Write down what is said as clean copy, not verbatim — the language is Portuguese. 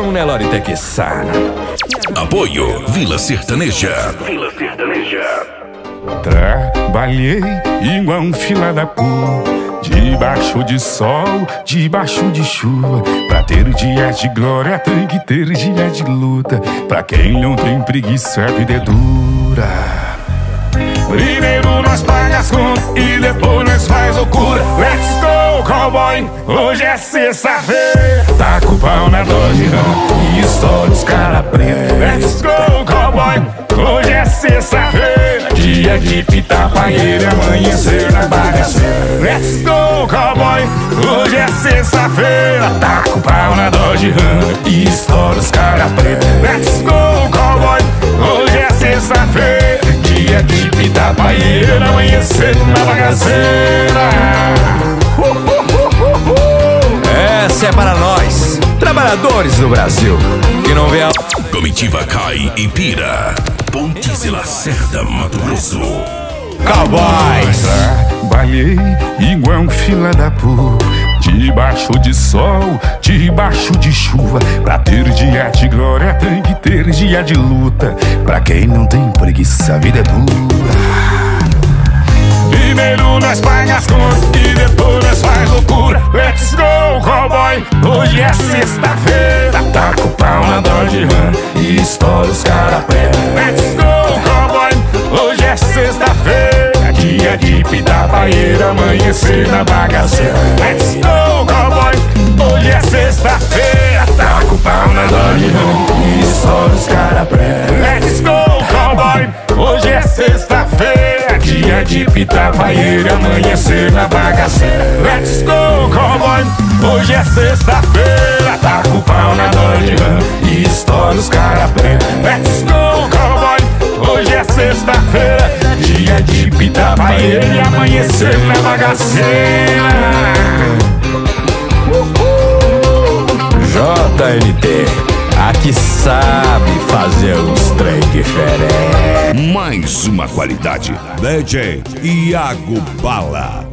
bom, né, Lori Tequissana? Apoio Vila Sertaneja. Trabalhei igual um fila da puta, debaixo de sol, debaixo de chuva. Pra ter dia de glória tem que ter dia de luta. Pra quem não tem preguiça a vida é dura. Primeiro nós paga as contas e depois nós faz loucura. Let's go, cowboy, hoje é sexta-feira. Taca o pau na Dodge Ram e estoura os cara preto. Let's go, cowboy, hoje é sexta-feira. Dia de pitar paeira e amanhecer na bagaceira. Let's go, cowboy, hoje é sexta-feira. Taca o pau na Dodge Ram e estoura os cara preto. Let's go, cowboy, hoje é sexta-feira. Dia de pitar paeira, amanhecer na bagaceira. Essa é para nós, trabalhadores do Brasil, que não vê a... Comitiva cai em Pira. Pontes e Lacerda, Mato Grosso. Cowboys. Trabalhei igual um fila da puta, debaixo de sol, debaixo de chuva. Pra ter dia de glória tem que ter dia de luta. Pra quem não tem preguiça a vida é dura. Primeiro nós paga as contas e depois nós faz loucura. Let's go, cowboy, hoje é sexta-feira. Taca o pau na Dodge Ram e estoura os cara preto. Let's go, cowboy, hoje é sexta-feira. Dia de pitar paeira, amanhecer na bagaceira. Let's go, cowboy, hoje é sexta-feira. Taca o pau na Dodge Ram e estoura os cara preto. Let's go, cowboy, hoje é sexta-feira. Dia de pitar paeira, amanhecer na bagaceira. Let's go, cowboy, hoje é sexta-feira. Taca o pau na Dodge Ram e estoura os cara preto. Let's go, cowboy, hoje é sexta-feira. Dia de pitar paeira e amanhecer na bagaceira. JNT, aqui sabe fazer uns trem diferentes. Mais uma qualidade. DJ Iago Bala.